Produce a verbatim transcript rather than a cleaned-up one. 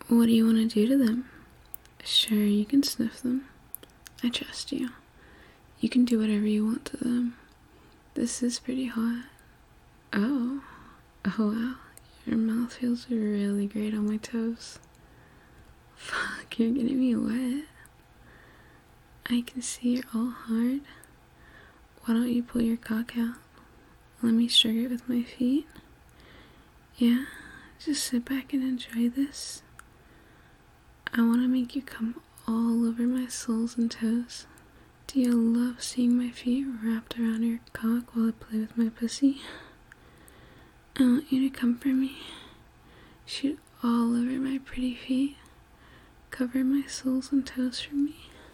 What do you want to do to them? Sure, you can sniff them. I trust you. You can do whatever you want to them. This is pretty hot. Oh. Oh wow. Your mouth feels really great on my toes. Fuck, you're getting me wet. I can see you're all hard. Why don't you pull your cock out? Let me stroke it with my feet. Yeah, just sit back and enjoy this. I want to make you come all over my soles and toes. Do you love seeing my feet wrapped around your cock while I play with my pussy? I want you to come for me. Shoot all over my pretty feet. Cover my soles and toes for me.